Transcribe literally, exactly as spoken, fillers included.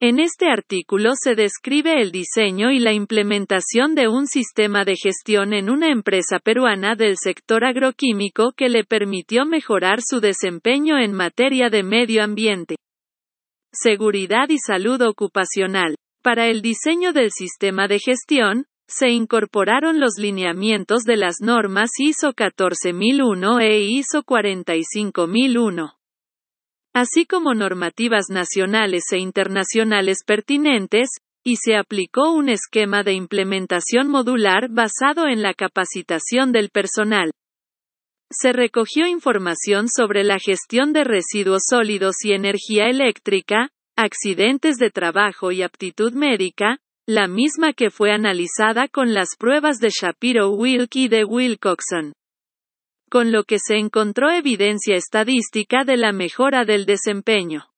En este artículo se describe el diseño y la implementación de un sistema de gestión en una empresa peruana del sector agroquímico que le permitió mejorar su desempeño en materia de medio ambiente, seguridad y salud ocupacional. Para el diseño del sistema de gestión, se incorporaron los lineamientos de las normas ISO catorce mil uno e ISO cuarenta y cinco mil uno. Así como normativas nacionales e internacionales pertinentes, y se aplicó un esquema de implementación modular basado en la capacitación del personal. Se recogió información sobre la gestión de residuos sólidos y energía eléctrica, accidentes de trabajo y aptitud médica, la misma que fue analizada con las pruebas de Shapiro-Wilk y de Wilcoxon, con lo que se encontró evidencia estadística de la mejora del desempeño.